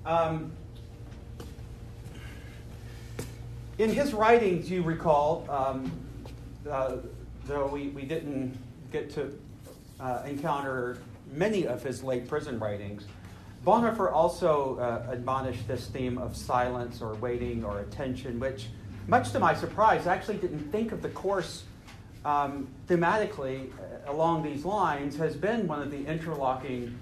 In his writings, you recall, though we didn't get to encounter many of his late prison writings, Bonhoeffer also admonished this theme of silence or waiting or attention, which, much to my surprise, I actually didn't think of the course thematically along these lines has been one of the interlocking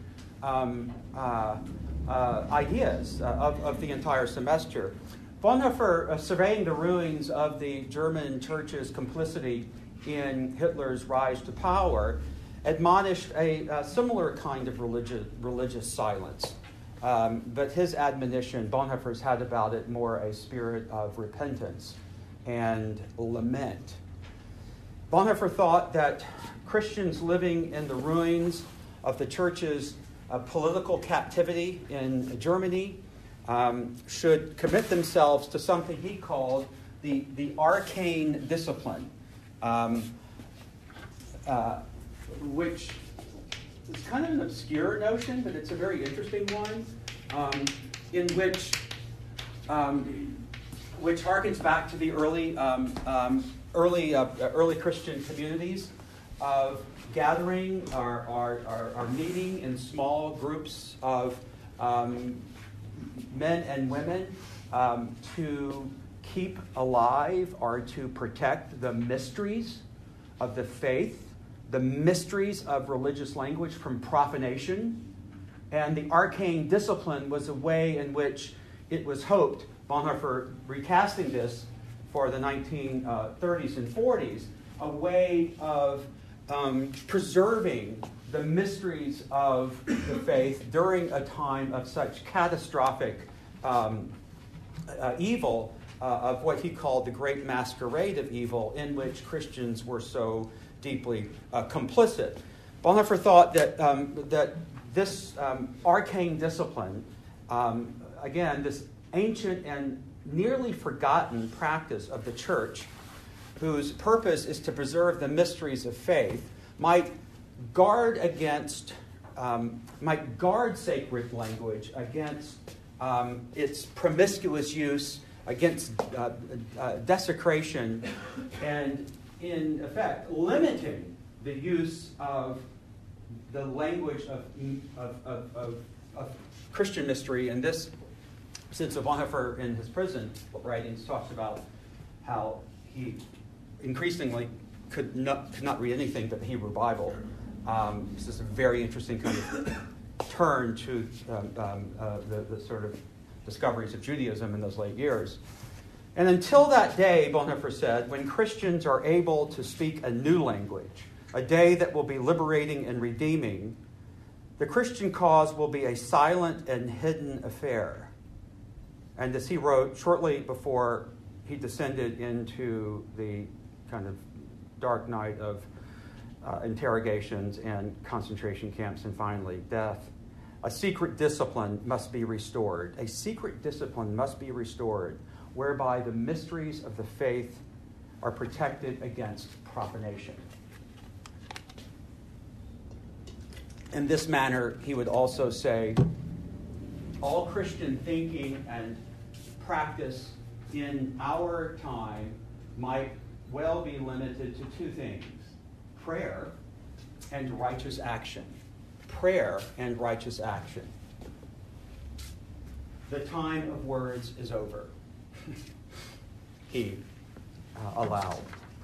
ideas of the entire semester. Bonhoeffer, surveying the ruins of the German church's complicity in Hitler's rise to power, admonished a similar kind of religious silence. But his admonition, Bonhoeffer's had about it more a spirit of repentance and lament. Bonhoeffer thought that Christians living in the ruins of the church's political captivity in Germany should commit themselves to something he called the arcane discipline, which is kind of an obscure notion, but it's a very interesting one, in which harkens back to the early Christian communities of gathering or meeting in small groups of men and women to keep alive or to protect the mysteries of the faith, the mysteries of religious language from profanation. And the arcane discipline was a way in which it was hoped, Bonhoeffer recasting this for the 1930s and 40s, a way of preserving the mysteries of the faith during a time of such catastrophic evil, of what he called the great masquerade of evil, in which Christians were so deeply complicit. Bonhoeffer thought that this arcane discipline, again, this ancient and nearly forgotten practice of the church, whose purpose is to preserve the mysteries of faith, might guard sacred language against its promiscuous use, against desecration, and in effect limiting the use of the language of Christian mystery. And this, since Bonhoeffer in his prison writings talks about how he increasingly could not read anything but the Hebrew Bible. This is a very interesting kind of turn to the sort of discoveries of Judaism in those late years. And until that day, Bonhoeffer said, when Christians are able to speak a new language, a day that will be liberating and redeeming, the Christian cause will be a silent and hidden affair. And as he wrote shortly before he descended into the kind of dark night of interrogations and concentration camps and finally death, a secret discipline must be restored. A secret discipline must be restored whereby the mysteries of the faith are protected against profanation. In this manner, he would also say, all Christian thinking and practice in our time might well be limited to two things: prayer and righteous action. Prayer and righteous action. The time of words is over, he allowed.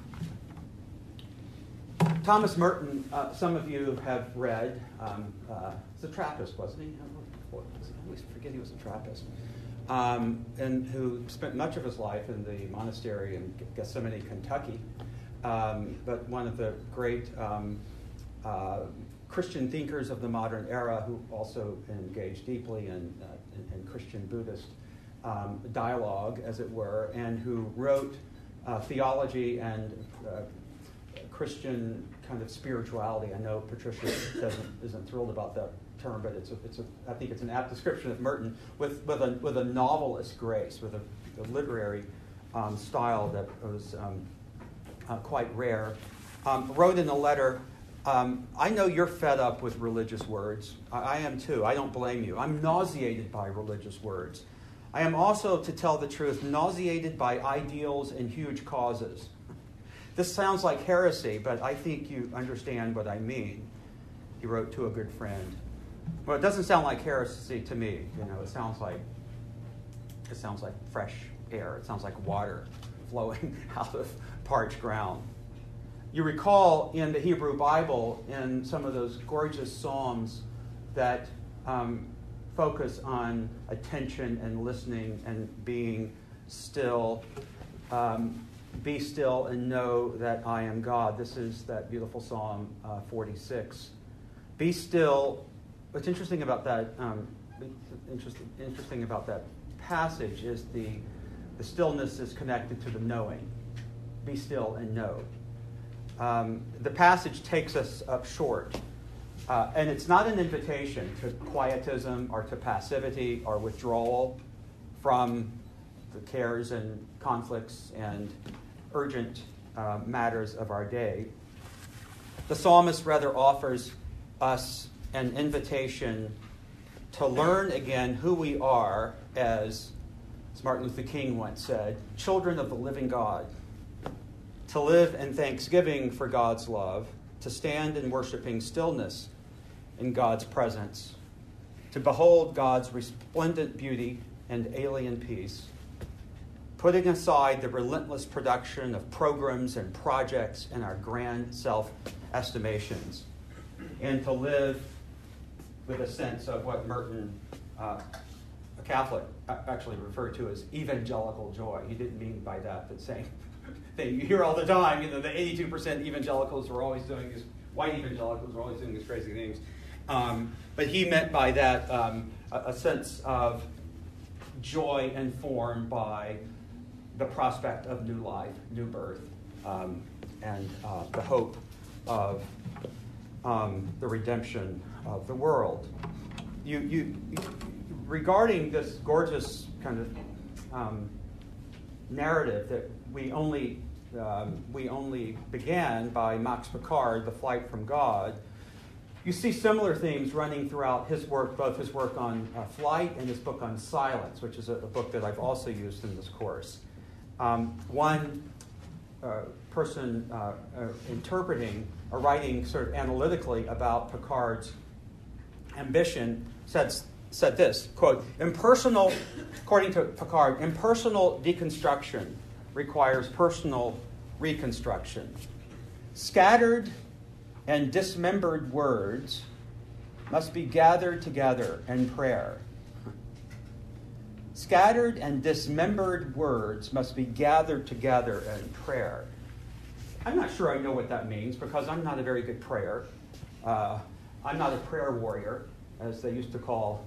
Thomas Merton, some of you have read, he's a Trappist, wasn't he? I always forget he was a Trappist. And who spent much of his life in the monastery in Gethsemane, Kentucky. But one of the great Christian thinkers of the modern era, who also engaged deeply in Christian Buddhist dialogue, as it were, and who wrote theology and Christian kind of spirituality. I know Patricia isn't thrilled about that term, but I think it's an apt description of Merton with a novelist grace, with a literary style that was quite rare. Wrote in a letter I know you're fed up with religious words. I am too. I don't blame you. I'm nauseated by religious words. I am also, to tell the truth, nauseated by ideals and huge causes. This sounds like heresy, but I think you understand what I mean, he wrote to a good friend. Well, it doesn't sound like heresy to me. It sounds like fresh air. It sounds like water flowing out of parched ground. You recall in the Hebrew Bible, in some of those gorgeous psalms that focus on attention and listening and being still. Be still and know that I am God. This is that beautiful Psalm 46. Be still. What's interesting about that? Interesting about that passage is the stillness is connected to the knowing. Be still and know. The passage takes us up short, and it's not an invitation to quietism or to passivity or withdrawal from the cares and conflicts and urgent matters of our day. The psalmist rather offers us an invitation to learn again who we are as Martin Luther King once said, children of the living God, to live in thanksgiving for God's love, to stand in worshiping stillness in God's presence, to behold God's resplendent beauty and alien peace, putting aside the relentless production of programs and projects and our grand self-estimations, and to live with a sense of what Merton, a Catholic, actually referred to as evangelical joy. He didn't mean by that saying that you hear all the time, the 82% evangelicals were always doing this, white evangelicals were always doing these crazy things. But he meant by that a sense of joy informed by the prospect of new life, new birth, and the hope of the redemption of the world. Regarding this gorgeous kind of narrative that we only began by Max Picard, The Flight from God, you see similar themes running throughout his work, both his work on flight and his book on silence, which is a book that I've also used in this course. One person interpreting or writing sort of analytically about Picard's ambition said this, quote, according to Picard, impersonal deconstruction requires personal reconstruction. Scattered and dismembered words must be gathered together in prayer. Scattered and dismembered words must be gathered together in prayer. I'm not sure I know what that means because I'm not a very good prayer. I'm not a prayer warrior, as they used to call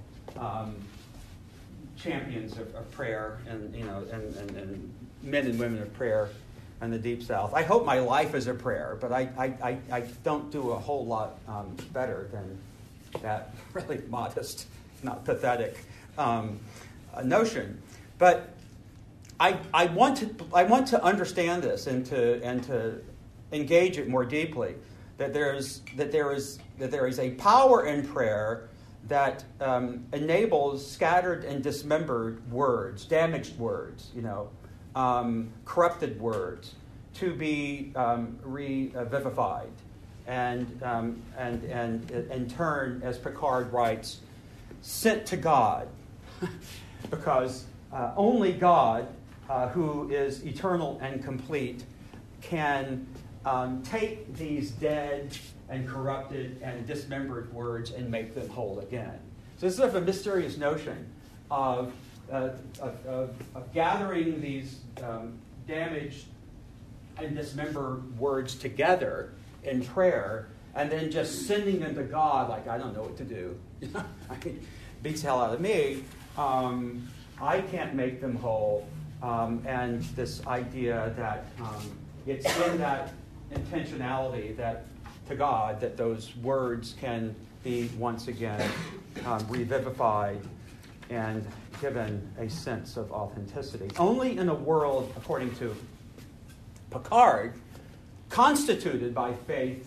champions of prayer and men and women of prayer in the Deep South. I hope my life is a prayer, but I don't do a whole lot better than that really modest, not pathetic notion. But I want to understand this and to engage it more deeply. That there is a power in prayer that enables scattered and dismembered words, damaged words, corrupted words, to be revivified, and in turn, as Picard writes, sent to God, because only God, who is eternal and complete, can take these dead and corrupted and dismembered words and make them whole again. So this is sort of a mysterious notion of gathering these damaged and dismembered words together in prayer and then just sending them to God like, I don't know what to do. I mean, beats the hell out of me. I can't make them whole. And this idea that it's in that intentionality that to God that those words can be once again revivified and given a sense of authenticity. Only in a world, according to Picard, constituted by faith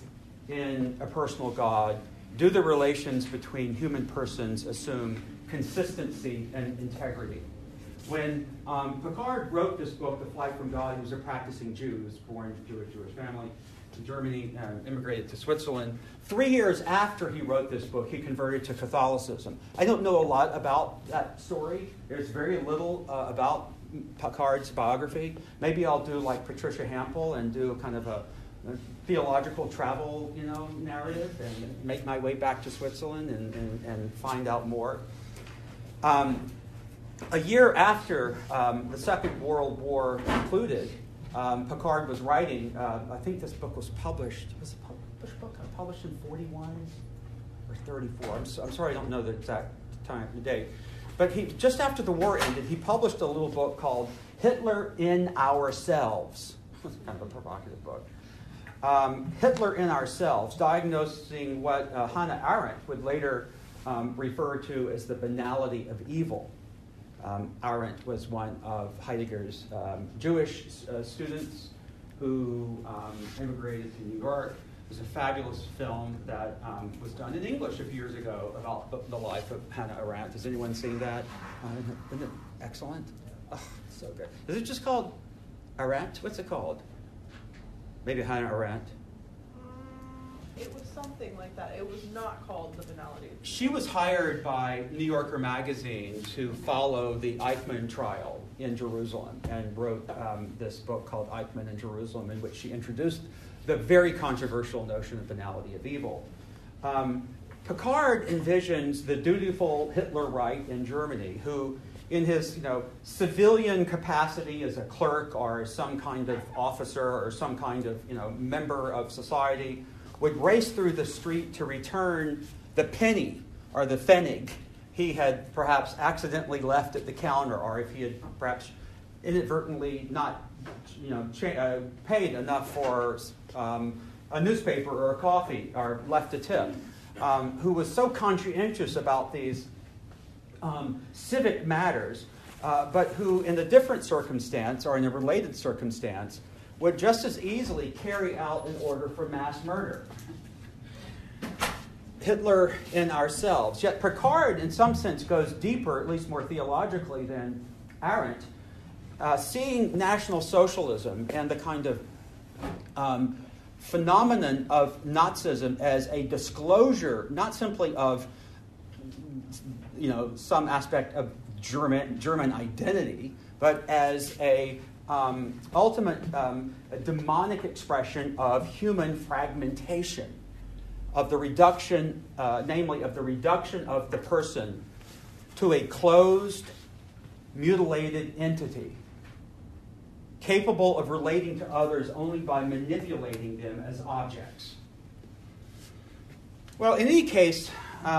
in a personal God do the relations between human persons assume consistency and integrity. When Picard wrote this book, The Flight from God, he was a practicing Jew. He was born to a Jewish family in Germany, immigrated to Switzerland. 3 years after he wrote this book, he converted to Catholicism. I don't know a lot about that story. There's very little about Picard's biography. Maybe I'll do like Patricia Hampel and do kind of a theological travel, narrative and make my way back to Switzerland and find out more. A year after the Second World War concluded, Picard was writing, I think this book was published, published in 41 or 34. I'm sorry I don't know the exact time and date. But just after the war ended, he published a little book called Hitler in Ourselves. It's kind of a provocative book. Hitler in Ourselves, diagnosing what Hannah Arendt would later refer to as the banality of evil. Arendt was one of Heidegger's Jewish students who immigrated to New York. It was a fabulous film that was done in English a few years ago about the life of Hannah Arendt. Has anyone seen that? Isn't it excellent? Oh, so good. Is it just called Arendt? What's it called? Maybe Hannah Arendt. It was something like that. It was not called The Banality. She was hired by New Yorker magazine to follow the Eichmann trial in Jerusalem and wrote this book called Eichmann in Jerusalem, in which she introduced the very controversial notion of banality of evil. Picard envisions the dutiful Hitlerite in Germany who, in his civilian capacity as a clerk or some kind of officer or some kind of member of society, would race through the street to return the penny or the pfennig he had perhaps accidentally left at the counter, or if he had perhaps inadvertently not paid enough for a newspaper or a coffee or left a tip, who was so conscientious about these civic matters, but who in a different circumstance or in a related circumstance would just as easily carry out an order for mass murder. Hitler in Ourselves. Yet Picard, in some sense, goes deeper, at least more theologically than Arendt, seeing National Socialism and the kind of phenomenon of Nazism as a disclosure, not simply of some aspect of German identity, but as a ultimate a demonic expression of human fragmentation, of the reduction, namely of the reduction of the person to a closed, mutilated entity, capable of relating to others only by manipulating them as objects. Well, in any case,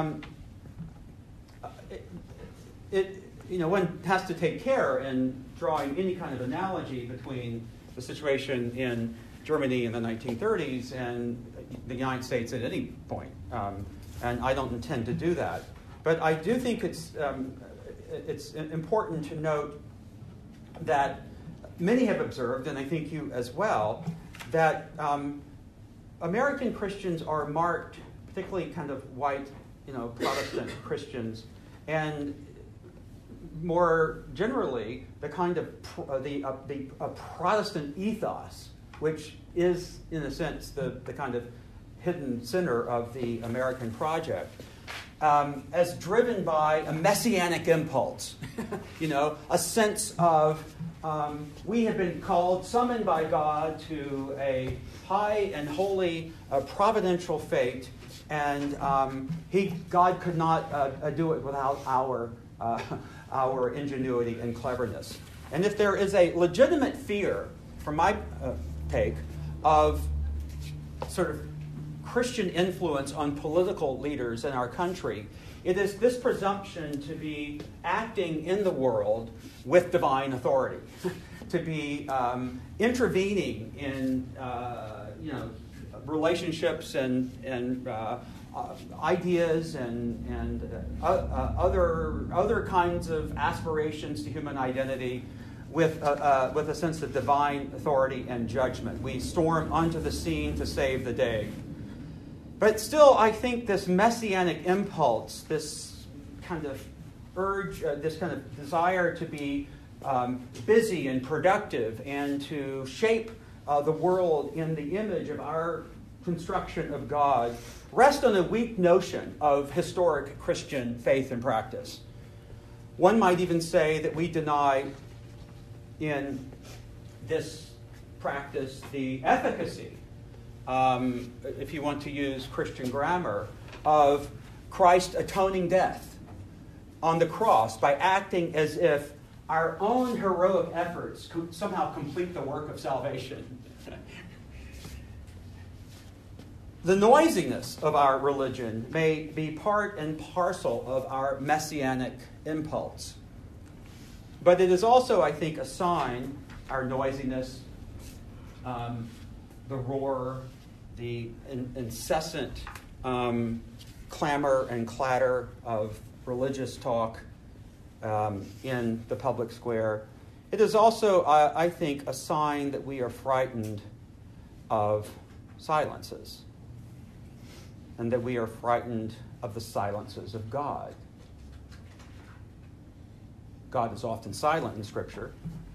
one has to take care in drawing any kind of analogy between the situation in Germany in the 1930s and the United States at any point. And I don't intend to do that. But I do think it's important to note that many have observed, and I think you as well, that American Christians are marked, particularly kind of white, Protestant Christians, and more generally, the kind of a Protestant ethos, which is, in a sense, the kind of hidden center of the American project, as driven by a messianic impulse, a sense of we have been summoned by God to a high and holy providential fate, and God could not do it without our ingenuity and cleverness. And if there is a legitimate fear, from my take, of sort of Christian influence on political leaders in our country, it is this presumption to be acting in the world with divine authority, to be intervening in relationships and ideas and other kinds of aspirations to human identity with a sense of divine authority and judgment. We storm onto the scene to save the day. But still, I think this messianic impulse, this kind of urge, this kind of desire to be busy and productive and to shape the world in the image of our construction of God, rest on a weak notion of historic Christian faith and practice. One might even say that we deny in this practice the efficacy, if you want to use Christian grammar, of Christ's atoning death on the cross by acting as if our own heroic efforts could somehow complete the work of salvation. The noisiness of our religion may be part and parcel of our messianic impulse. But it is also, I think, a sign, our noisiness, the roar, the incessant clamor and clatter of religious talk in the public square. It is also, I think, a sign that we are frightened of silences, and that we are frightened of the silences of God. God is often silent in Scripture,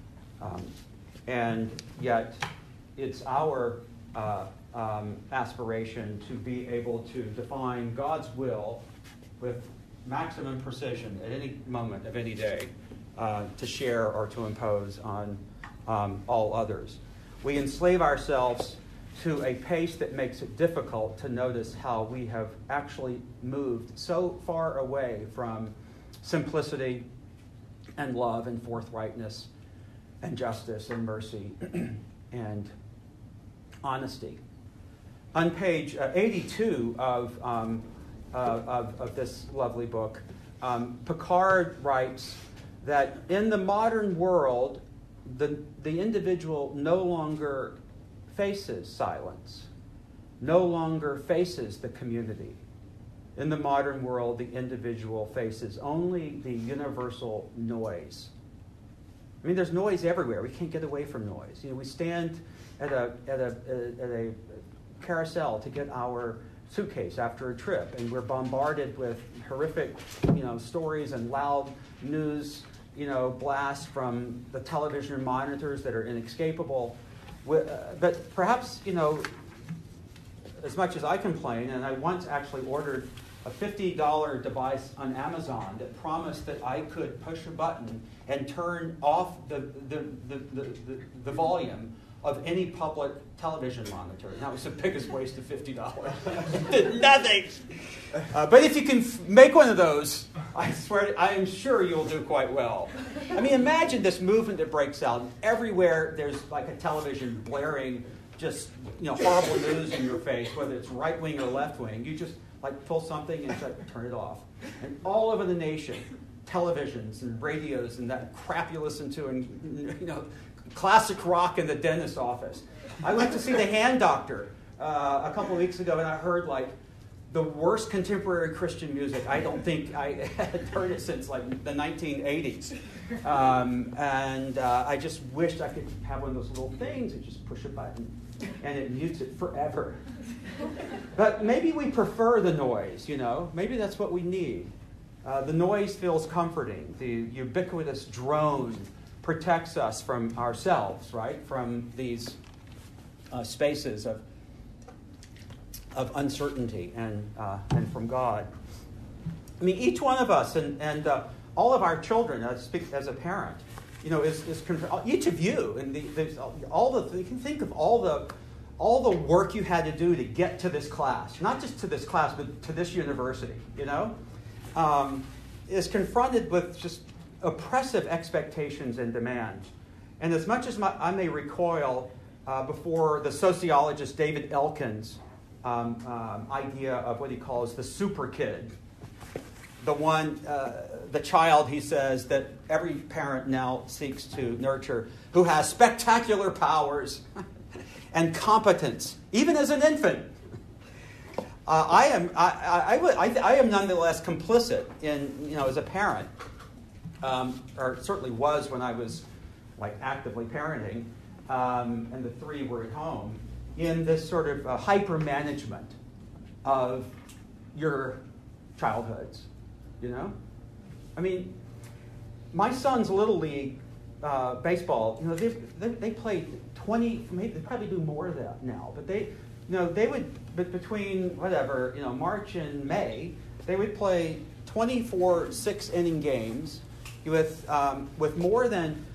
and yet it's our aspiration to be able to define God's will with maximum precision at any moment of any day, to share or to impose on all others. We enslave ourselves to a pace that makes it difficult to notice how we have actually moved so far away from simplicity and love and forthrightness and justice and mercy and honesty. On page 82 of this lovely book, Picard writes that in the modern world, the individual no longer faces silence, no longer faces the community. In the modern world, the individual faces only the universal noise. I mean, there's noise everywhere. We can't get away from noise. You know, we stand at a carousel to get our suitcase after a trip, and we're bombarded with horrific, stories and loud news, blasts from the television monitors that are inescapable. But perhaps, as much as I complain, and I once actually ordered a $50 device on Amazon that promised that I could push a button and turn off the volume of any public television monitor. And that was the biggest waste of $50. Did nothing. But if you can make one of those, I swear, I am sure you'll do quite well. I mean, imagine this movement that breaks out. Everywhere there's like a television blaring just horrible news in your face, whether it's right wing or left wing. You just pull something and turn it off. And all over the nation, televisions and radios and that crap you listen to, and classic rock in the dentist's office. I went to see The Hand Doctor a couple of weeks ago, and I heard the worst contemporary Christian music. I don't think I had heard it since the 1980s. And I just wished I could have one of those little things and just push a button and it mutes it forever. But maybe we prefer the noise, Maybe that's what we need. The noise feels comforting. The ubiquitous drone protects us from ourselves, right? From these spaces of uncertainty and from God. I mean, each one of us and all of our children, I speak as a parent, each of you, and you can think of all the work you had to do to get to this class, not just to this class, but to this university, is confronted with just oppressive expectations and demands. And as much as I may recoil before the sociologist David Elkins' idea of what he calls the super kid, the child, he says, that every parent now seeks to nurture, who has spectacular powers and competence, even as an infant. I am nonetheless complicit in, as a parent, or certainly was when I was actively parenting, and the three were at home, in this sort of hyper management of your childhoods, you know? I mean, my son's Little League baseball, you know, they played 20, maybe they probably do more of that now, but they would, but between whatever, you know, March and May, they would play 24 6-inning games with more than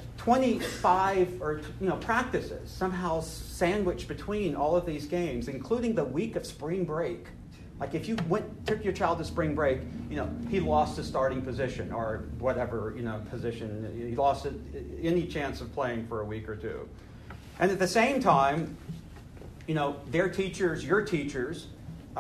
25 or practices somehow sandwiched between all of these games, including the week of spring break. Like if you took your child to spring break, you know, he lost his starting position or whatever, you know, position. He lost any chance of playing for a week or two. And at the same time, you know, their teachers, your teachers,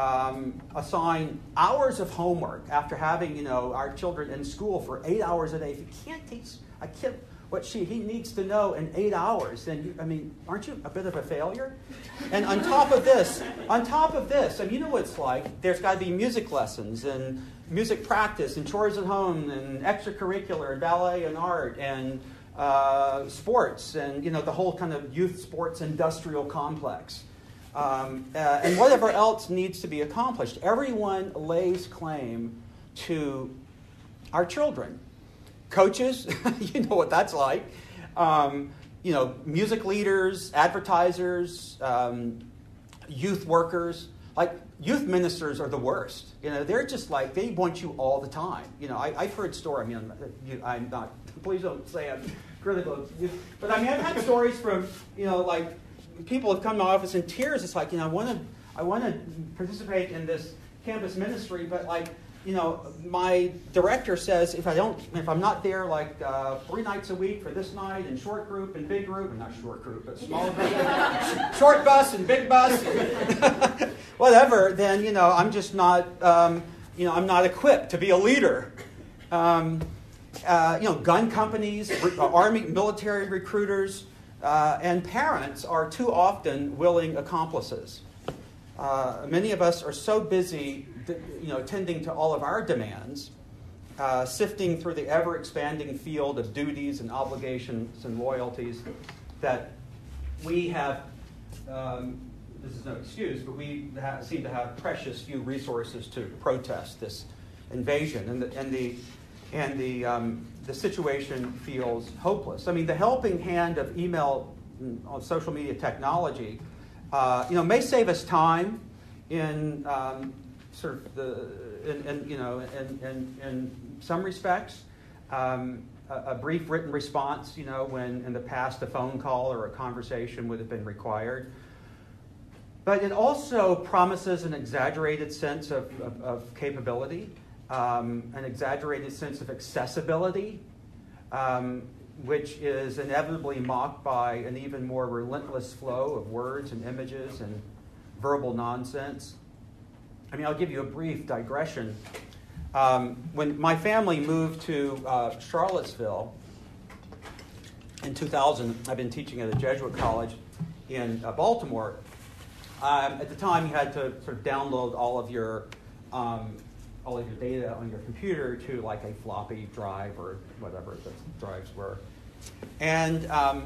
assign hours of homework after having, you know, our children in school for 8 hours a day. If you can't teach a kid what he needs to know in 8 hours, then aren't you a bit of a failure? And on top of this, I mean, you know what it's like. There's got to be music lessons and music practice and chores at home and extracurricular and ballet and art and sports and, you know, the whole kind of youth sports industrial complex. And whatever else needs to be accomplished. Everyone lays claim to our children. Coaches, you know what that's like. You know, music leaders, advertisers, youth workers. Like, youth ministers are the worst. You know, they're just like, they want you all the time. You know, I've heard stories. I mean, I'm not, please don't say I'm critical of youth. But I mean, I've had stories from, you know, like, people have come to my office in tears. It's like, you know, I want to participate in this campus ministry, but like, you know, my director says if I'm not there like 3 nights a week for this night and short group and big group, and not short group, but small group, short bus and big bus, whatever, then, you know, I'm just not, you know, I'm not equipped to be a leader. You know, gun companies, army, military recruiters, and parents are too often willing accomplices. Many of us are so busy, you know, tending to all of our demands, sifting through the ever-expanding field of duties and obligations and loyalties, that we have, this is no excuse, but we seem to have precious few resources to protest this invasion, and the situation feels hopeless. I mean, the helping hand of email, social media technology, you know, may save us time in sort of in some respects. A brief written response, you know, when in the past a phone call or a conversation would have been required. But it also promises an exaggerated sense of capability, an exaggerated sense of accessibility, which is inevitably mocked by an even more relentless flow of words and images and verbal nonsense. I mean, I'll give you a brief digression. When my family moved to Charlottesville in 2000, I've been teaching at a Jesuit college in Baltimore. At the time, you had to sort of download all of your data on your computer to like a floppy drive or whatever the drives were, and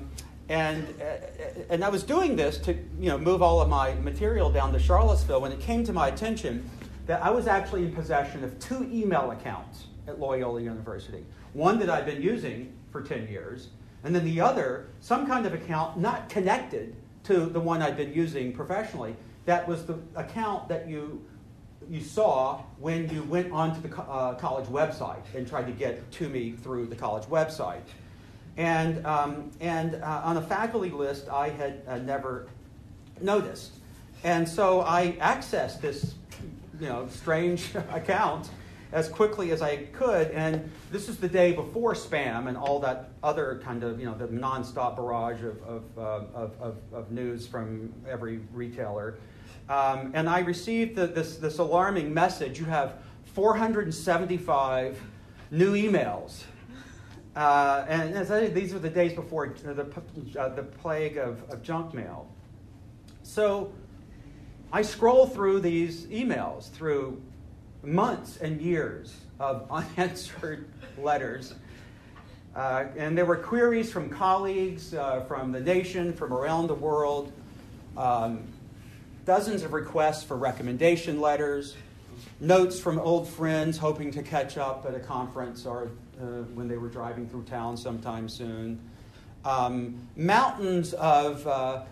I was doing this to, you know, move all of my material down to Charlottesville when it came to my attention that I was actually in possession of 2 email accounts at Loyola University. One that I'd been using for 10 years, and then the other, some kind of account not connected to the one I'd been using professionally. That was the account that you saw when you went onto the college website and tried to get to me through the college website. And on a faculty list, I had never noticed. And so I accessed this, you know, strange account as quickly as I could. And this is the day before spam and all that other kind of, you know, the nonstop barrage of news from every retailer. And I received this alarming message: you have 475 new emails. And as I said, these were the days before the plague of junk mail. So I scroll through these emails through months and years of unanswered letters. And there were queries from colleagues, from the nation, from around the world. dozens of requests for recommendation letters, notes from old friends hoping to catch up at a conference or when they were driving through town sometime soon. Mountains of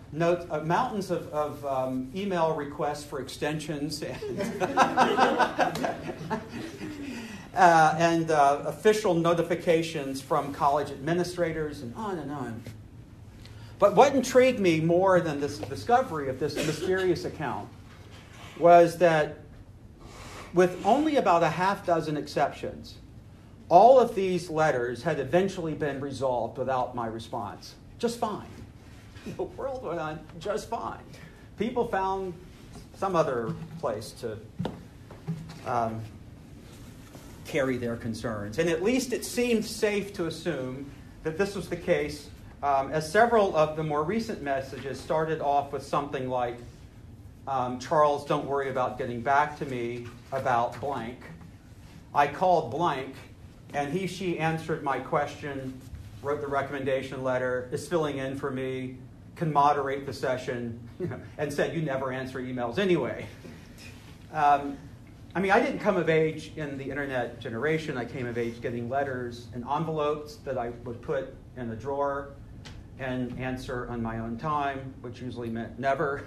email requests for extensions and official notifications from college administrators, and on and on. But what intrigued me more than this discovery of this mysterious account was that, with only about a half dozen exceptions, all of these letters had eventually been resolved without my response. Just fine. The world went on just fine. People found some other place to carry their concerns. And at least it seemed safe to assume that this was the case, as several of the more recent messages started off with something like, Charles, don't worry about getting back to me about blank. I called blank, and she answered my question, wrote the recommendation letter, is filling in for me, can moderate the session, and said, you never answer emails anyway. I didn't come of age in the internet generation. I came of age getting letters and envelopes that I would put in a drawer and answer on my own time, which usually meant never.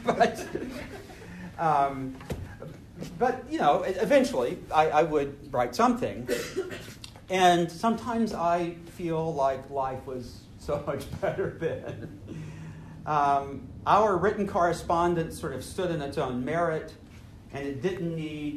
But eventually I would write something. And sometimes I feel like life was so much better then. Our written correspondence sort of stood in its own merit, and it didn't need,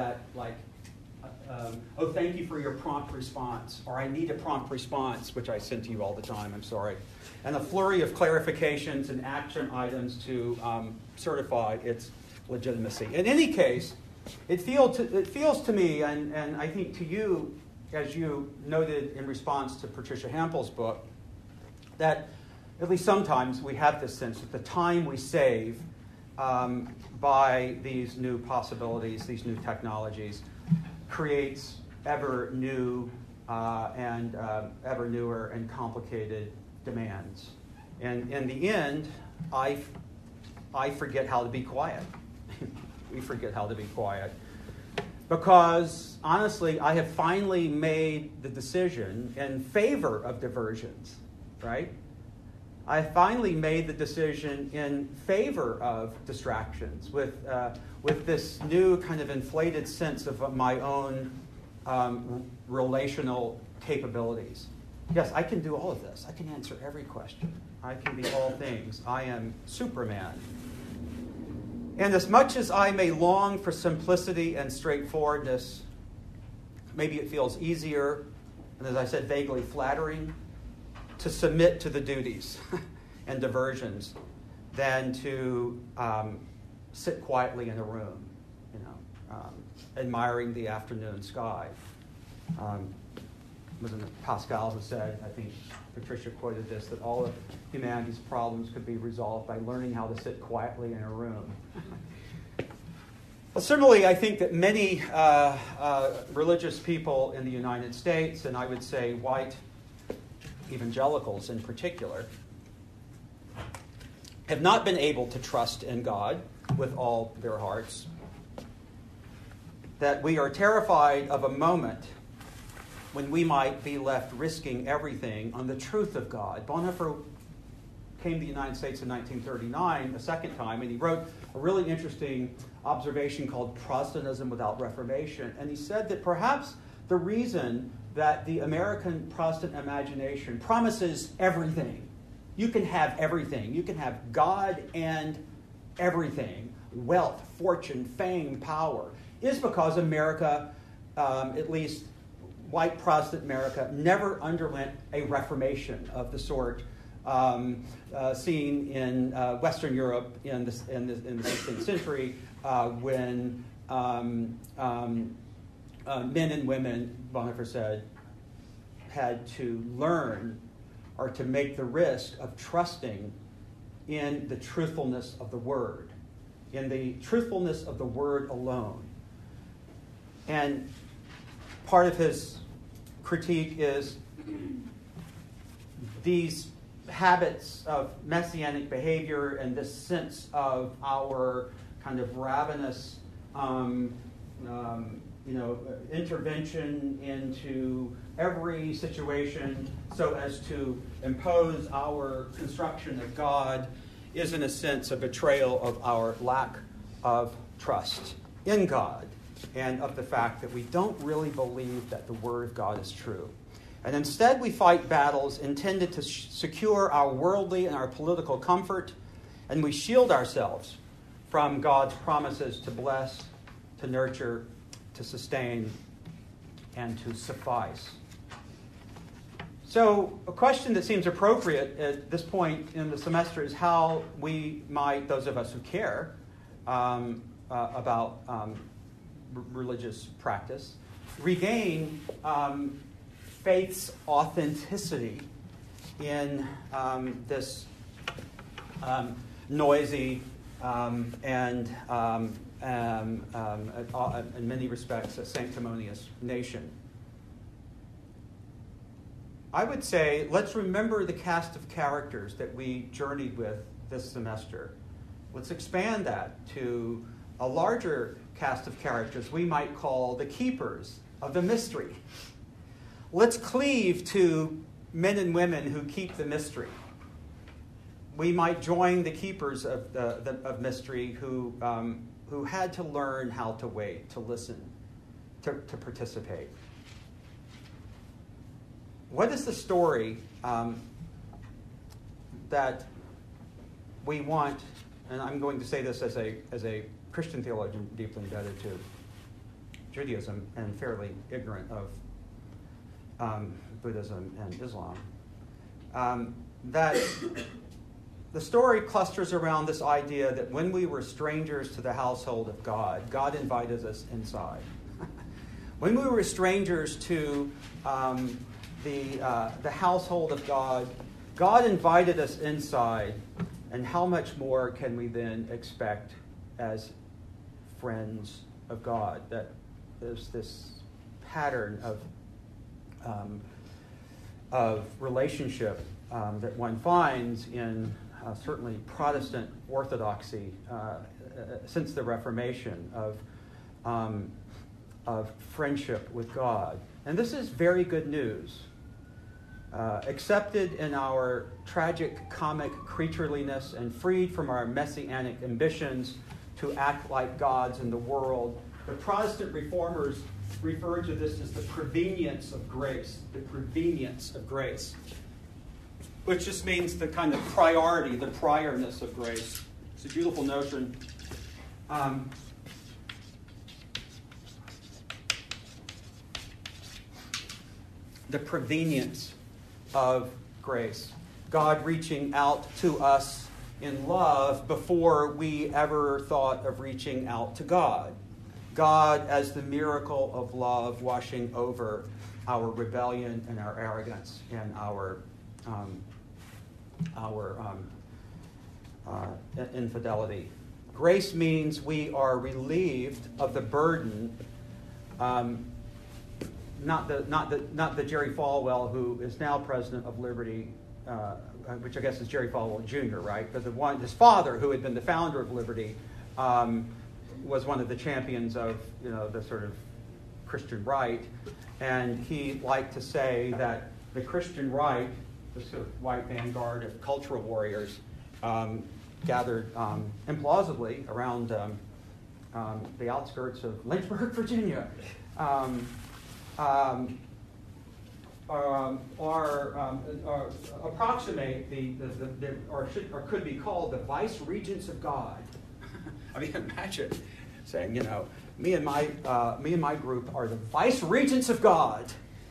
thank you for your prompt response, or I need a prompt response, which I send to you all the time, I'm sorry. And a flurry of clarifications and action items to certify its legitimacy. In any case, it feels to me, and I think to you, as you noted in response to Patricia Hampel's book, that at least sometimes we have this sense that the time we save by these new possibilities, these new technologies, creates ever new and ever newer and complicated demands. And in the end, I forget how to be quiet. We forget how to be quiet. Because, honestly, I have finally made the decision in favor of diversions, right? I finally made the decision in favor of distractions with this new kind of inflated sense of my own relational capabilities. Yes, I can do all of this. I can answer every question. I can be all things. I am Superman. And as much as I may long for simplicity and straightforwardness, maybe it feels easier, and as I said, vaguely flattering, to submit to the duties and diversions than to sit quietly in a room, admiring the afternoon sky. Wasn't it Pascal who said, I think Patricia quoted this, that all of humanity's problems could be resolved by learning how to sit quietly in a room. Well, similarly, I think that many religious people in the United States, and I would say white evangelicals in particular, have not been able to trust in God with all their hearts. That we are terrified of a moment when we might be left risking everything on the truth of God. Bonhoeffer came to the United States in 1939 a second time, and he wrote a really interesting observation called Protestantism Without Reformation. And he said that perhaps the reason that the American Protestant imagination promises everything, you can have everything, you can have God and everything, wealth, fortune, fame, power, is because America, at least white Protestant America, never underwent a reformation of the sort seen in Western Europe in the 16th century when men and women, Bonhoeffer said, had to learn or to make the risk of trusting in the truthfulness of the Word, in the truthfulness of the Word alone. And part of his critique is these habits of messianic behavior and this sense of our kind of ravenous intervention into every situation so as to impose our construction of God is in a sense a betrayal of our lack of trust in God and of the fact that we don't really believe that the Word of God is true. And instead we fight battles intended to secure our worldly and our political comfort, and we shield ourselves from God's promises to bless, to nurture, to sustain, and to suffice. So a question that seems appropriate at this point in the semester is how we might, those of us who care about religious practice, regain faith's authenticity in this noisy and in many respects a sanctimonious nation. I would say let's remember the cast of characters that we journeyed with this semester. Let's expand that to a larger cast of characters we might call the keepers of the mystery. Let's cleave to men and women who keep the mystery. We might join the keepers of mystery who had to learn how to wait, to listen, to participate. What is the story that we want? And I'm going to say this as a Christian theologian deeply indebted to Judaism and fairly ignorant of Buddhism and Islam. That the story clusters around this idea that when we were strangers to the household of God, God invited us inside. When we were strangers to the household of God, God invited us inside, and how much more can we then expect as friends of God? That there's this pattern of relationship that one finds in certainly Protestant orthodoxy since the Reformation of friendship with God. And this is very good news. Accepted in our tragic comic creatureliness and freed from our messianic ambitions to act like gods in the world, the Protestant reformers referred to this as the prevenience of grace. The prevenience of grace, which just means the kind of priority, the priorness of grace. It's a beautiful notion. The prevenience of grace. God reaching out to us in love before we ever thought of reaching out to God. God as the miracle of love washing over our rebellion and our arrogance and our infidelity. Grace means we are relieved of the burden. Not the Jerry Falwell who is now president of Liberty, which I guess is Jerry Falwell Jr., right? But his father, who had been the founder of Liberty, was one of the champions of the sort of Christian right, and he liked to say that the Christian right, the sort of white vanguard of cultural warriors, gathered implausibly around the outskirts of Lynchburg, Virginia. Approximate or could be called the vice regents of God. I mean, imagine saying, me and my group are the vice regents of God,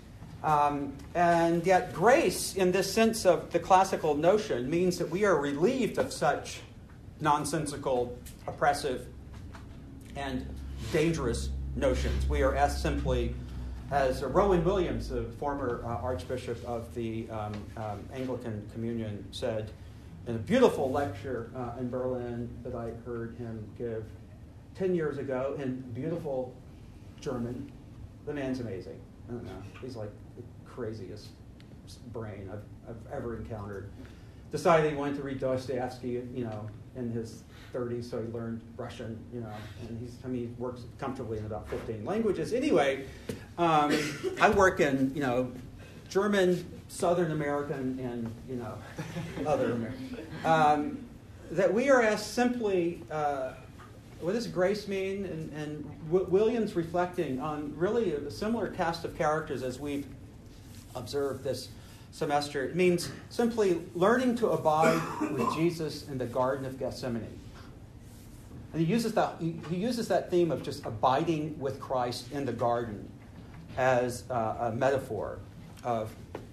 and yet grace, in this sense of the classical notion, means that we are relieved of such nonsensical, oppressive, and dangerous notions. We are asked simply, as Rowan Williams, the former Archbishop of the Anglican Communion, said in a beautiful lecture in Berlin that I heard him give 10 years ago in beautiful German. The man's amazing. I don't know. He's like the craziest brain I've ever encountered. decided he wanted to read Dostoevsky, in his 30s, so he learned Russian, and he works comfortably in about 15 languages. Anyway, I work in, German, Southern American, and other American. That we are asked simply, what does grace mean? And Williams reflecting on really a similar cast of characters as we've observed this semester. It means simply learning to abide with Jesus in the Garden of Gethsemane. And he uses that theme of just abiding with Christ in the garden as a metaphor of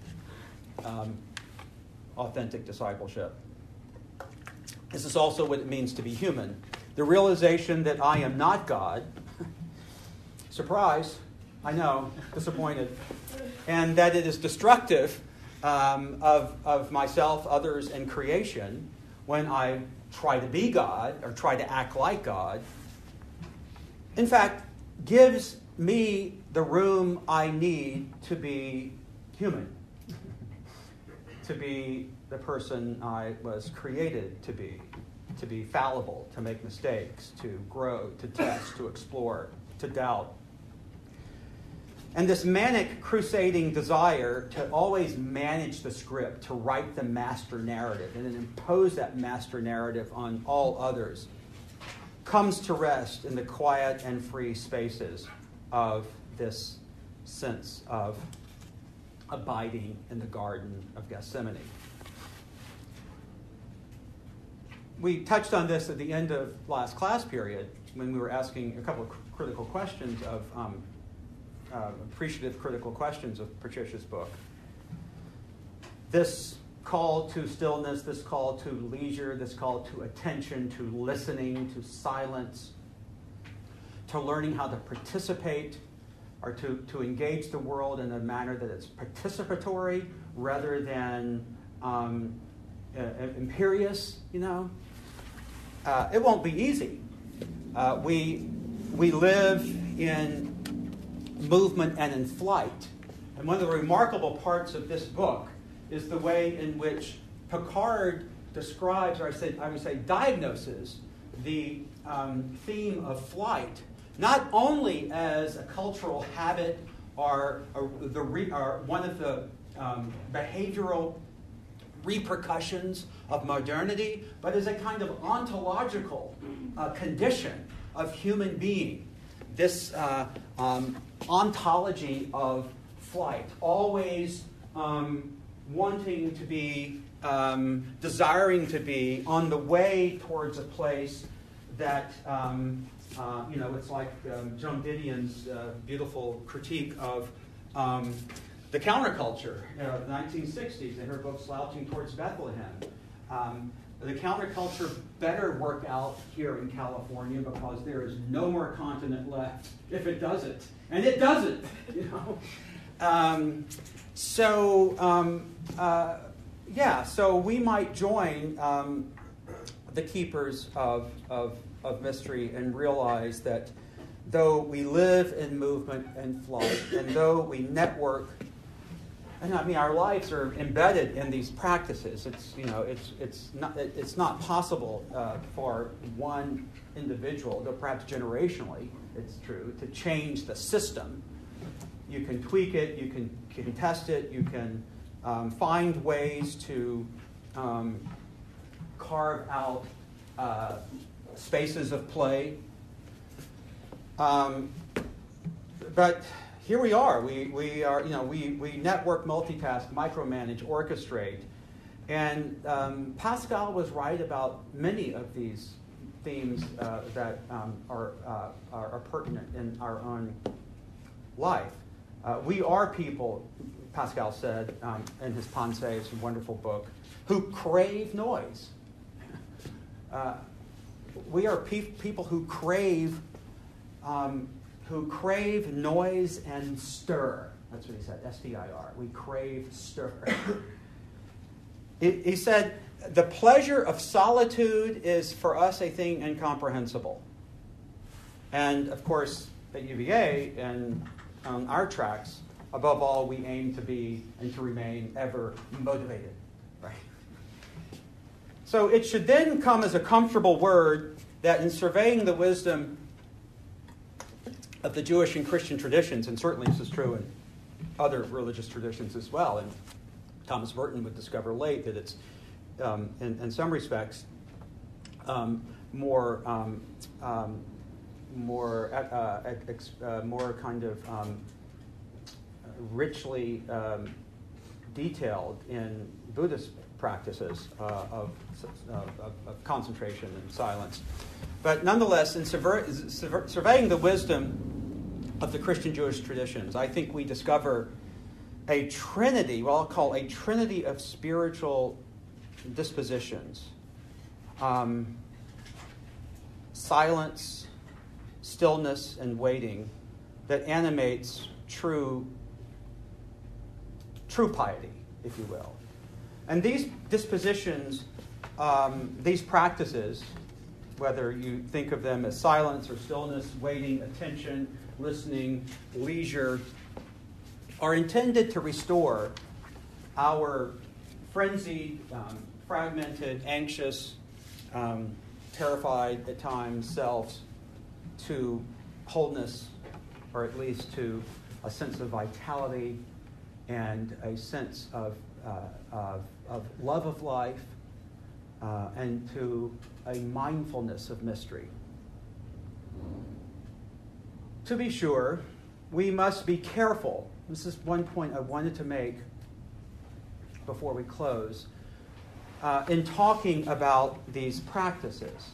authentic discipleship. This is also what it means to be human. The realization that I am not God. Surprise, I know, disappointed. And that it is destructive of myself, others, and creation when I try to be God or try to act like God. In fact, gives me the room I need to be human, to be the person I was created to be fallible, to make mistakes, to grow, to test, to explore, to doubt. And this manic crusading desire to always manage the script, to write the master narrative, and then impose that master narrative on all others, comes to rest in the quiet and free spaces of this sense of abiding in the Garden of Gethsemane. We touched on this at the end of last class period when we were asking a couple of critical questions of appreciative critical questions of Patricia's book. This call to stillness, this call to leisure, this call to attention, to listening, to silence, to learning how to participate or to engage the world in a manner that is participatory rather than imperious, It won't be easy. We live in movement and in flight. And one of the remarkable parts of this book is the way in which Picard describes, or I would say diagnoses, the theme of flight, not only as a cultural habit or one of the behavioral repercussions of modernity, but as a kind of ontological condition of human being. This ontology of flight, always wanting to be, desiring to be on the way towards a place that, it's like Joan Didion's beautiful critique of the counterculture of the 1960s in her book Slouching Towards Bethlehem. The counterculture better work out here in California because there is no more continent left if it doesn't. And it doesn't, So we might join the keepers of mystery and realize that though we live in movement and flight, and though we network, and our lives are embedded in these practices. It's not possible for one individual, though perhaps generationally it's true, to change the system. You can tweak it, you can test it, you can find ways to carve out spaces of play. But here we are. We are. We network, multitask, micromanage, orchestrate, and Pascal was right about many of these themes that are pertinent in our own life. We are people, Pascal said in his Pensées, a wonderful book, who crave noise. We are people who crave noise and stir. That's what he said, S-T-I-R. We crave stir. He said, the pleasure of solitude is for us a thing incomprehensible. And of course, at UVA and on our tracks, above all, we aim to be and to remain ever motivated. Right? So it should then come as a comfortable word that in surveying the wisdom of the Jewish and Christian traditions, and certainly this is true in other religious traditions as well, and Thomas Merton would discover late that it's, in some respects, more kind of richly detailed in Buddhist practices of concentration and silence. But nonetheless, in surveying the wisdom of the Christian Jewish traditions, I think we discover a trinity, what I'll call a trinity of spiritual dispositions. Silence, stillness, and waiting that animates true piety, if you will. And these dispositions, these practices, whether you think of them as silence or stillness, waiting, attention, listening, leisure, are intended to restore our frenzied, fragmented, anxious, terrified at times selves to wholeness, or at least to a sense of vitality and a sense of love of life, and to a mindfulness of mystery. To be sure, we must be careful. This is one point I wanted to make before we close. In talking about these practices.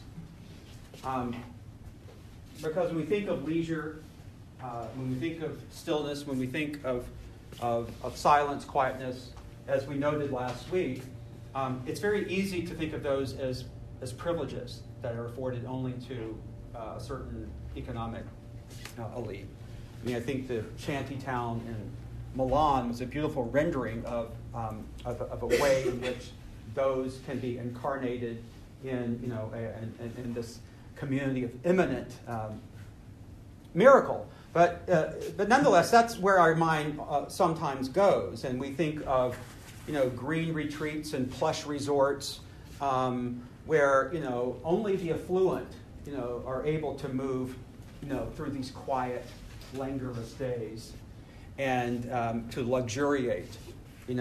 Because when we think of leisure, when we think of stillness, when we think of silence, quietness, as we noted last week, it's very easy to think of those as privileges that are afforded only to a certain economic elite. I mean, I think the shanty town in Milan was a beautiful rendering of a way in which those can be incarnated in in this community of imminent miracle. But nonetheless, that's where our mind sometimes goes, and we think of green retreats and plush resorts where only the affluent are able to move through these quiet, languorous days and to luxuriate in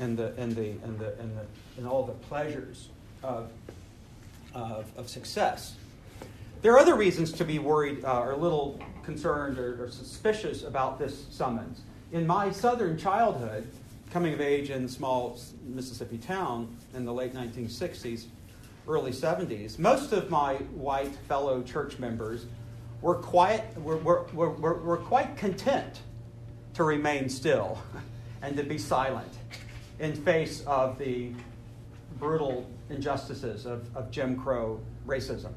all the pleasures of success. There are other reasons to be worried or a little concerned or suspicious about this summons. In my southern childhood, coming of age in a small Mississippi town in the late 1960s, early 70s, most of my white fellow church members were quite content to remain still and to be silent in face of the brutal injustices of Jim Crow racism.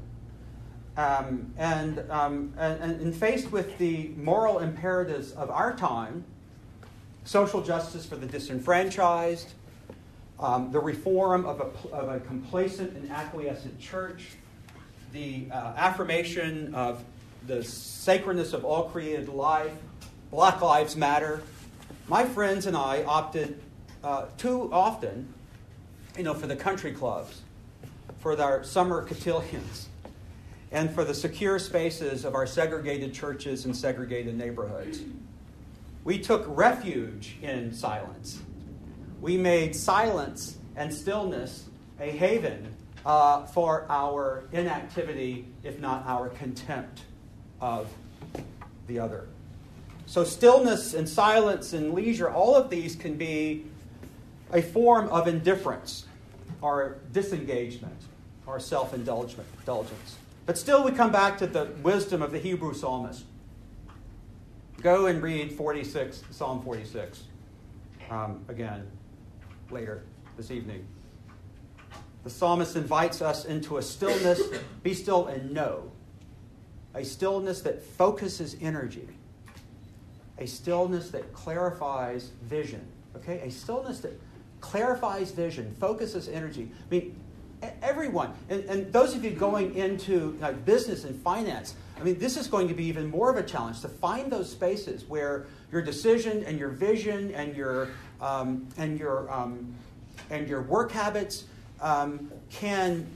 And faced with the moral imperatives of our time, social justice for the disenfranchised, the reform of a complacent and acquiescent church, the affirmation of the sacredness of all created life, Black Lives Matter, my friends and I opted too often, for the country clubs, for our summer cotillions, and for the secure spaces of our segregated churches and segregated neighborhoods. We took refuge in silence. We made silence and stillness a haven for our inactivity, if not our contempt of the other. So stillness and silence and leisure, all of these can be a form of indifference or disengagement or self-indulgence. But still we come back to the wisdom of the Hebrew psalmist. Go and read Psalm 46 again later this evening. The psalmist invites us into a stillness, be still and know. A stillness that focuses energy. A stillness that clarifies vision. Okay? A stillness that clarifies vision, focuses energy. I mean, everyone, and those of you going into business and finance, I mean, this is going to be even more of a challenge to find those spaces where your decision and your vision and your work habits can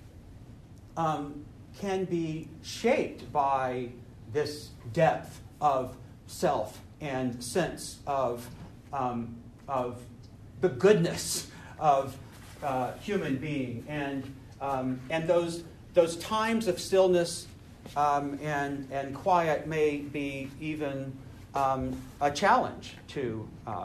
be shaped by this depth of self and sense of the goodness of human being, and those times of stillness and quiet may be even a challenge to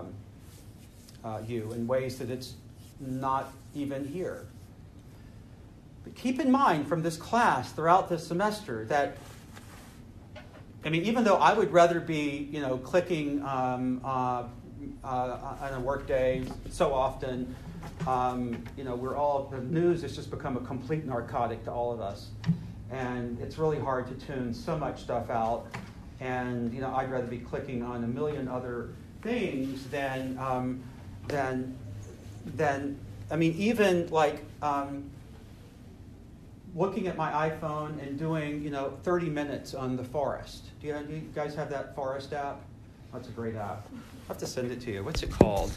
you in ways that it's not even here. But keep in mind from this class throughout this semester that, I mean, even though I would rather be, clicking on a work day so often, the news has just become a complete narcotic to all of us. And it's really hard to tune so much stuff out. And, I'd rather be clicking on a million other things than even like looking at my iPhone and doing, 30 minutes on the Forest. Do you guys have that Forest app? That's a great app. I'll have to send it to you. What's it called?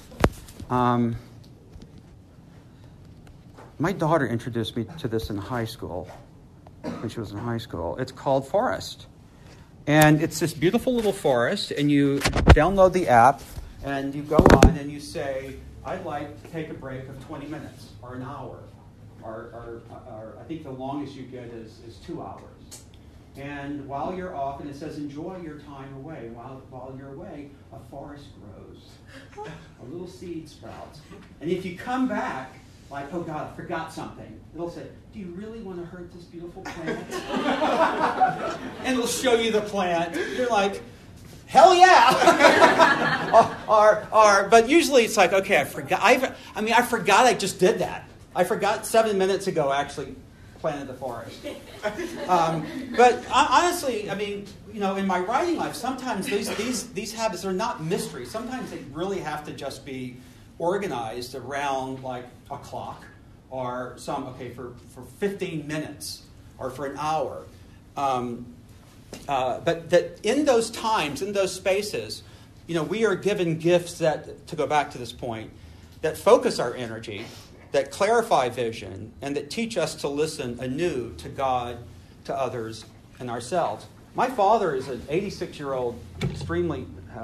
My daughter introduced me to this in high school, when she was in high school. It's called Forest. And it's this beautiful little forest, and you download the app, and you go on and you say, I'd like to take a break of 20 minutes or an hour. Or I think the longest you get is 2 hours. And while you're off, and it says enjoy your time away. While you're away, a forest grows. A little seed sprouts. And if you come back, like, oh God, I forgot something, it'll say, do you really want to hurt this beautiful plant? And it'll show you the plant. You're like, hell yeah! But usually it's like, okay, I forgot. I forgot I just did that. I forgot 7 minutes ago I actually planted the forest. But honestly, in my writing life, sometimes these habits are not mysteries. Sometimes they really have to just be organized around like a clock or for 15 minutes or for an hour. But that in those times, in those spaces, we are given gifts that, to go back to this point, that focus our energy, that clarify vision, and that teach us to listen anew to God, to others, and ourselves. My father is an 86-year-old, extremely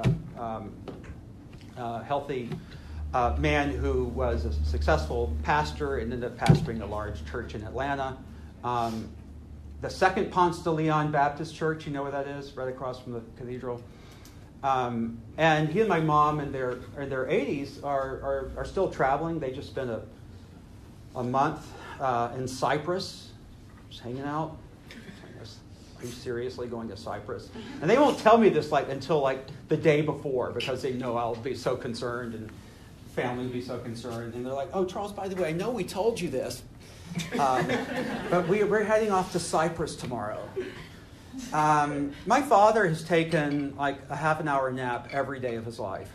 healthy man who was a successful pastor and ended up pastoring a large church in Atlanta. The Second Ponce de Leon Baptist Church, you know where that is, right across from the cathedral. And he and my mom in their 80s are still traveling. They just spent a month in Cyprus, just hanging out. Are you seriously going to Cyprus? And they won't tell me this until the day before, because they know I'll be so concerned and family will be so concerned. And they're like, oh, Charles, by the way, I know we told you this, but we're heading off to Cyprus tomorrow. My father has taken a half an hour nap every day of his life.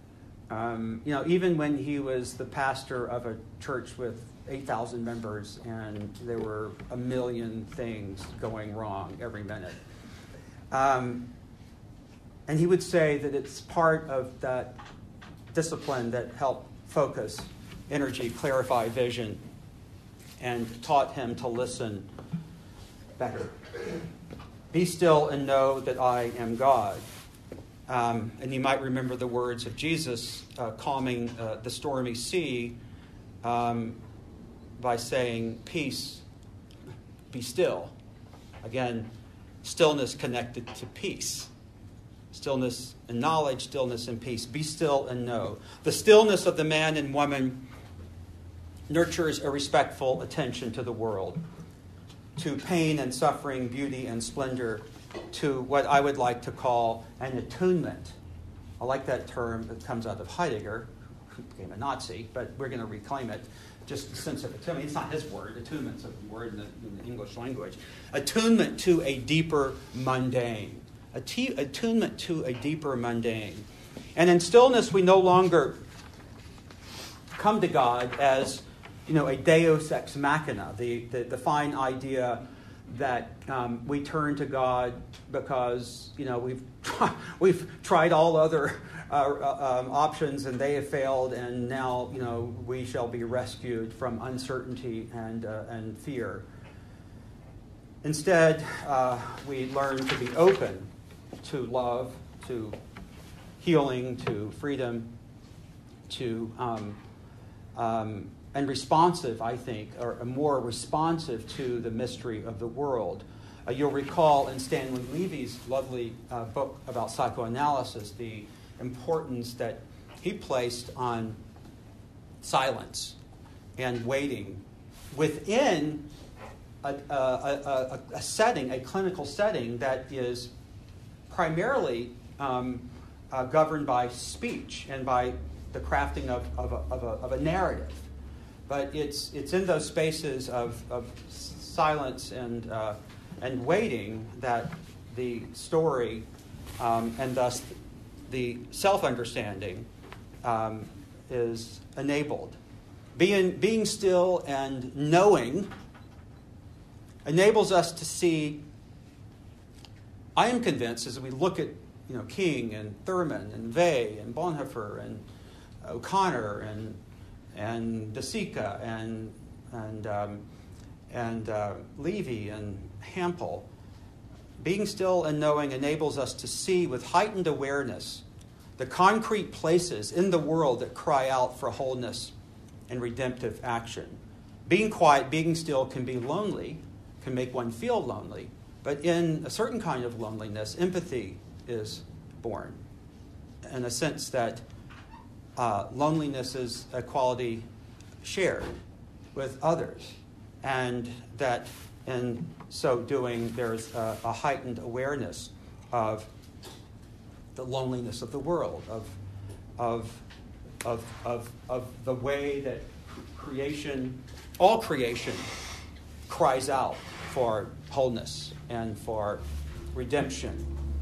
Even when he was the pastor of a church with 8,000 members and there were a million things going wrong every minute. And he would say that it's part of that discipline that helped focus energy, clarify vision, and taught him to listen better. Be still and know that I am God. And you might remember the words of Jesus calming the stormy sea by saying, peace, be still. Again, stillness connected to peace. Stillness and knowledge, stillness and peace. Be still and know. The stillness of the man and woman nurtures a respectful attention to the world, to pain and suffering, beauty and splendor, to what I would like to call an attunement. I like that term that comes out of Heidegger, who became a Nazi, but we're going to reclaim it. Just the sense of attunement. It's not his word. Attunement's a word in the English language. Attunement to a deeper mundane. Attunement to a deeper mundane. And in stillness, we no longer come to God as, a deus ex machina, the fine idea that we turn to God because, we've tried all other options, and they have failed, and now we shall be rescued from uncertainty and fear. Instead, we learn to be open to love, to healing, to freedom, to and responsive, I think, or more responsive to the mystery of the world. You'll recall in Stanley Levy's lovely book about psychoanalysis the importance that he placed on silence and waiting within a setting, a clinical setting that is primarily governed by speech and by the crafting of a narrative. But it's in those spaces of silence and waiting that the story and thus the self-understanding is enabled. Being still and knowing enables us to see. I am convinced, as we look at King and Thurman and Vey and Bonhoeffer and O'Connor and De Sica and Levy and Hampel, being still and knowing enables us to see with heightened awareness the concrete places in the world that cry out for wholeness and redemptive action. Being quiet, being still can be lonely, can make one feel lonely, but in a certain kind of loneliness, empathy is born, in a sense that loneliness is a quality shared with others, and that in so doing there's a heightened awareness of the loneliness of the world, of the way that all creation cries out for wholeness and for redemption.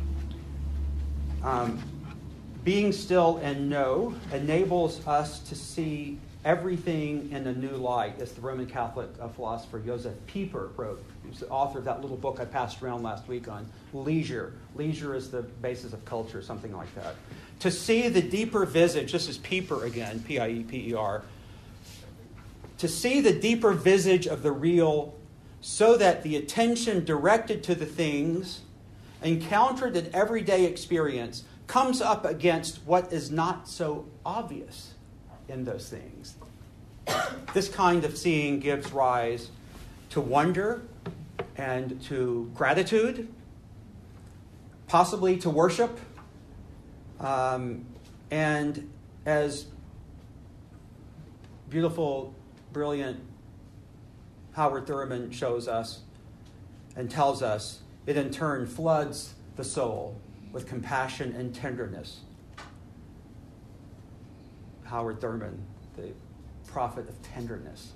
Being still and know enables us to see everything in a new light, as the Roman Catholic philosopher Josef Pieper wrote. He was the author of that little book I passed around last week on leisure. Leisure is the basis of culture, something like that. To see the deeper visage, this is Pieper again, P-I-E-P-E-R, to see the deeper visage of the real so that the attention directed to the things encountered in everyday experience comes up against what is not so obvious in those things. This kind of seeing gives rise to wonder and to gratitude, possibly to worship, and as beautiful, brilliant Howard Thurman shows us and tells us, it in turn floods the soul with compassion and tenderness. Howard Thurman, the prophet of tenderness.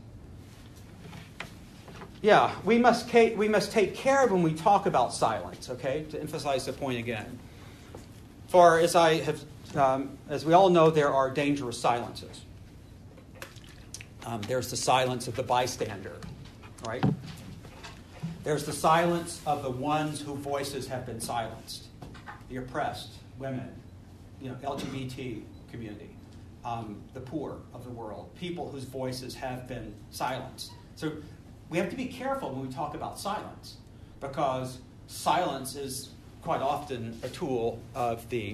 Yeah, we must take care when we talk about silence, okay? To emphasize the point again. For as we all know, there are dangerous silences. There's the silence of the bystander, right? There's the silence of the ones whose voices have been silenced. The oppressed, women, LGBT community, the poor of the world, people whose voices have been silenced. So we have to be careful when we talk about silence, because silence is quite often a tool of the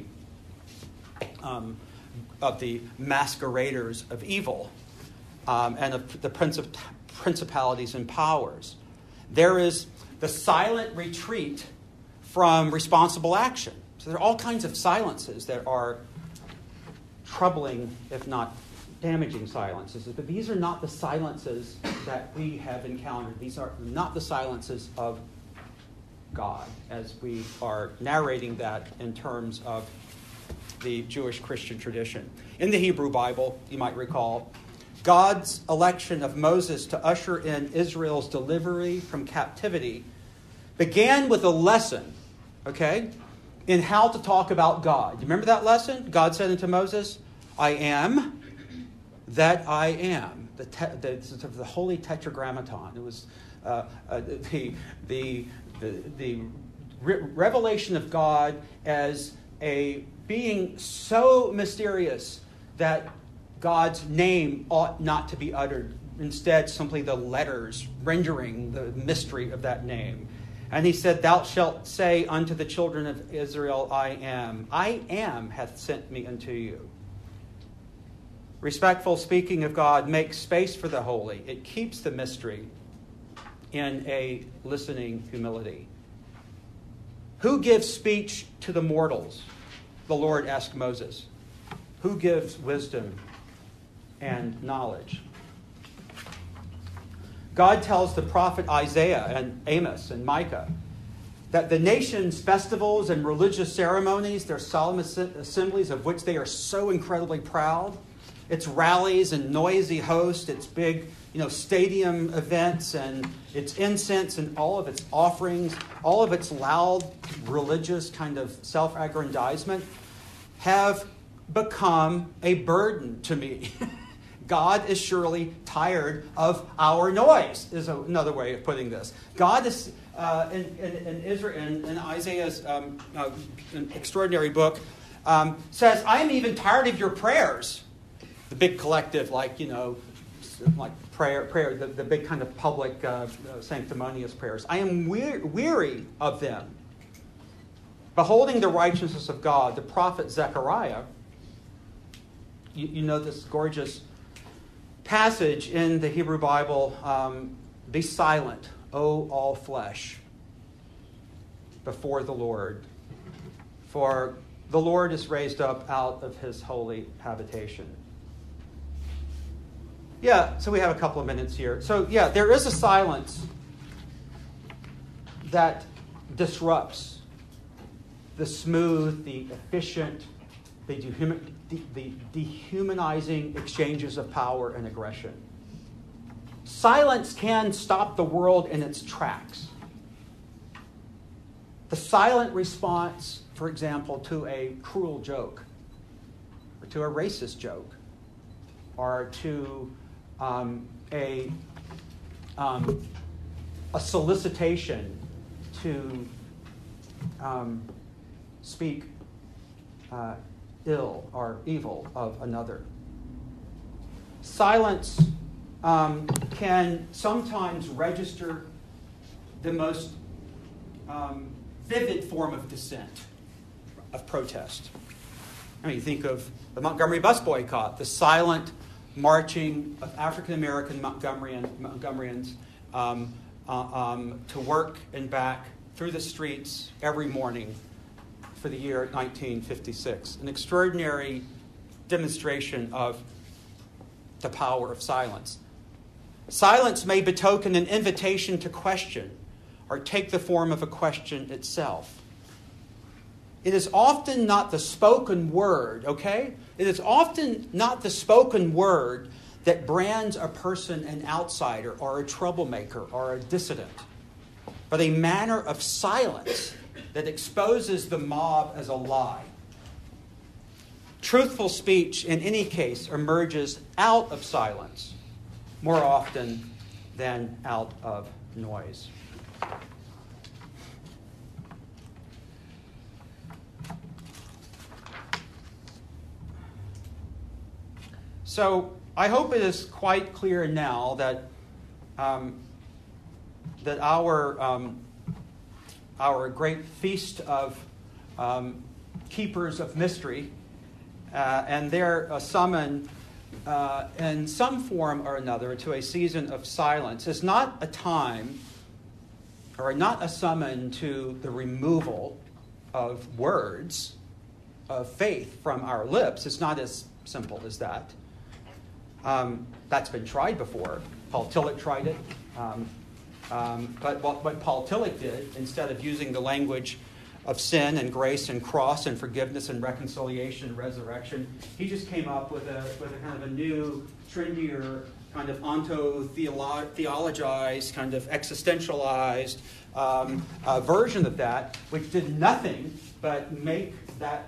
masqueraders of evil and of the principalities and powers. There is the silent retreat from responsible action. So there are all kinds of silences that are troubling, if not damaging silences. But these are not the silences that we have encountered. These are not the silences of God, as we are narrating that in terms of the Jewish Christian tradition. In the Hebrew Bible, you might recall, God's election of Moses to usher in Israel's delivery from captivity began with a lesson, okay, in how to talk about God. You remember that lesson? God said unto Moses, I am that I am. The Holy Tetragrammaton. It was the revelation of God as a being so mysterious that God's name ought not to be uttered. Instead, simply the letters rendering the mystery of that name. And he said, "Thou shalt say unto the children of Israel, I am hath sent me unto you." Respectful speaking of God makes space for the holy. It keeps the mystery in a listening humility. Who gives speech to the mortals? The Lord asked Moses. Who gives wisdom and knowledge? God tells the prophet Isaiah and Amos and Micah that the nation's festivals and religious ceremonies, their solemn assemblies of which they are so incredibly proud, its rallies and noisy hosts, its big, stadium events and its incense and all of its offerings, all of its loud religious kind of self-aggrandizement have become a burden to me. God is surely tired of our noise, is another way of putting this. God is, in Israel, in Isaiah's extraordinary book, says, "I am even tired of your prayers." The big collective, like prayer, the big kind of public sanctimonious prayers. "I am weary of them." Beholding the righteousness of God, the prophet Zechariah, you know this gorgeous passage in the Hebrew Bible, "Be silent, O all flesh, before the Lord, for the Lord is raised up out of his holy habitation." Yeah, so we have a couple of minutes here. So yeah, there is a silence that disrupts the smooth, the efficient, the dehumanizing exchanges of power and aggression. Silence can stop the world in its tracks. The silent response, for example, to a cruel joke, or to a racist joke, or to a solicitation to speak ill or evil of another. Silence can sometimes register the most vivid form of dissent, of protest. I mean, you think of the Montgomery bus boycott, the silent marching of African-American Montgomeryans to work and back through the streets every morning for the year 1956. An extraordinary demonstration of the power of silence. Silence may betoken an invitation to question or take the form of a question itself. It is often not the spoken word, okay? It is often not the spoken word that brands a person an outsider or a troublemaker or a dissident, but a manner of silence that exposes the mob as a lie. Truthful speech, in any case, emerges out of silence more often than out of noise. So I hope it is quite clear now that that our great feast of keepers of mystery and their summon in some form or another to a season of silence is not a time or not a summon to the removal of words of faith from our lips. It's not as simple as that. That's been tried before. Paul Tillich tried it. But what Paul Tillich did, instead of using the language of sin and grace and cross and forgiveness and reconciliation and resurrection, he just came up with a kind of a new, trendier, kind of onto-theologized, kind of existentialized version of that, which did nothing but make that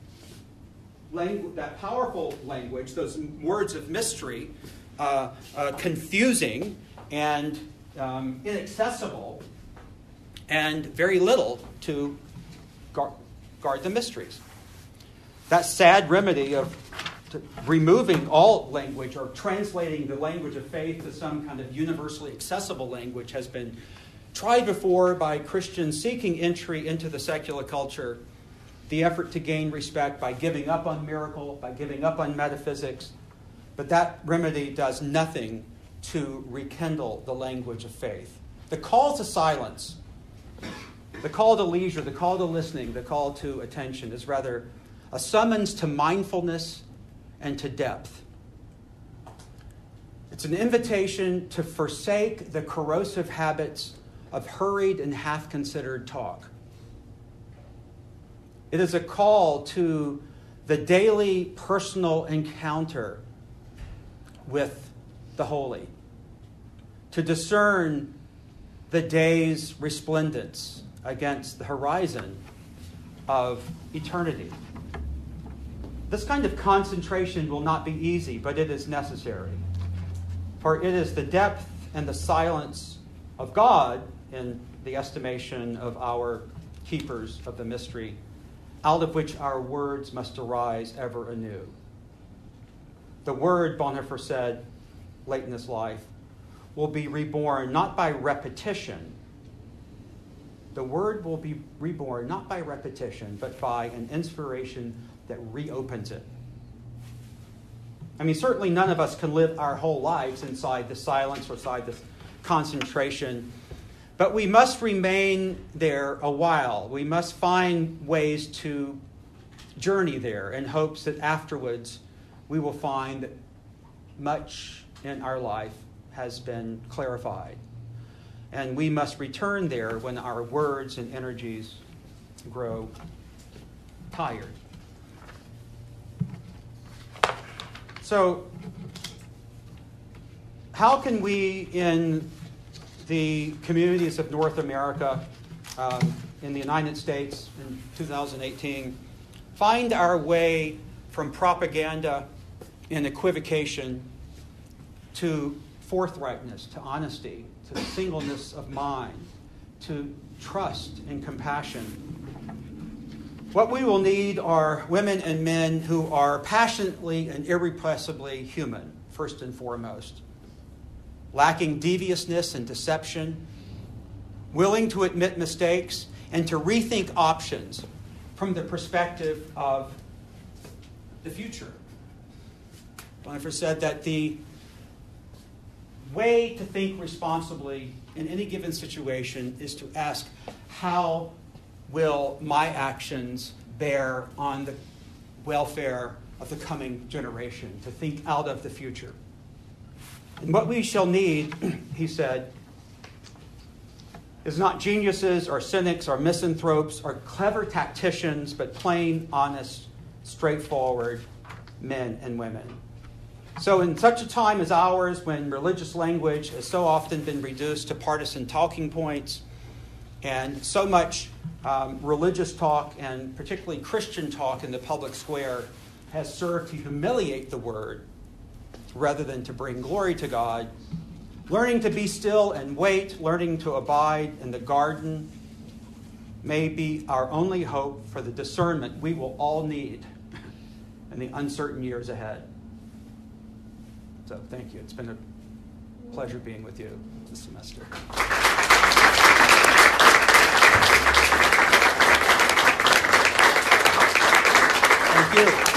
that powerful language, those words of mystery, confusing and inaccessible, and very little to guard the mysteries. that sad remedy of removing all language or translating the language of faith to some kind of universally accessible language has been tried before by Christians seeking entry into the secular culture. The effort to gain respect by giving up on miracle, by giving up on metaphysics. But that remedy does nothing to rekindle the language of faith. The call to silence, the call to leisure, the call to listening, the call to attention is rather a summons to mindfulness and to depth. It's an invitation to forsake the corrosive habits of hurried and half-considered talk. It is a call to the daily personal encounter with the holy, to discern the day's resplendence against the horizon of eternity. This kind of concentration will not be easy, but it is necessary. For it is the depth and the silence of God, in the estimation of our keepers of the mystery, out of which our words must arise ever anew. The word, Bonhoeffer said late in his life, will be reborn not by repetition. The word will be reborn not by repetition, but by an inspiration that reopens it. I mean, certainly none of us can live our whole lives inside the silence or inside this concentration, but we must remain there a while. We must find ways to journey there in hopes that afterwards we will find that much in our life has been clarified. And we must return there when our words and energies grow tired. So, how can we in the communities of North America, in the United States in 2018, find our way from propaganda and equivocation to forthrightness, to honesty, to singleness of mind, to trust and compassion? What we will need are women and men who are passionately and irrepressibly human, first and foremost, lacking deviousness and deception, willing to admit mistakes and to rethink options from the perspective of the future. Bonhoeffer said that the way to think responsibly in any given situation is to ask, how will my actions bear on the welfare of the coming generation? To think out of the future. And what we shall need, he said, is not geniuses or cynics or misanthropes or clever tacticians, but plain, honest, straightforward men and women. So in such a time as ours, when religious language has so often been reduced to partisan talking points, and so much religious talk, and particularly Christian talk in the public square, has served to humiliate the word rather than to bring glory to God, learning to be still and wait, learning to abide in the garden, may be our only hope for the discernment we will all need in the uncertain years ahead. So thank you. It's been a pleasure being with you this semester. Thank you.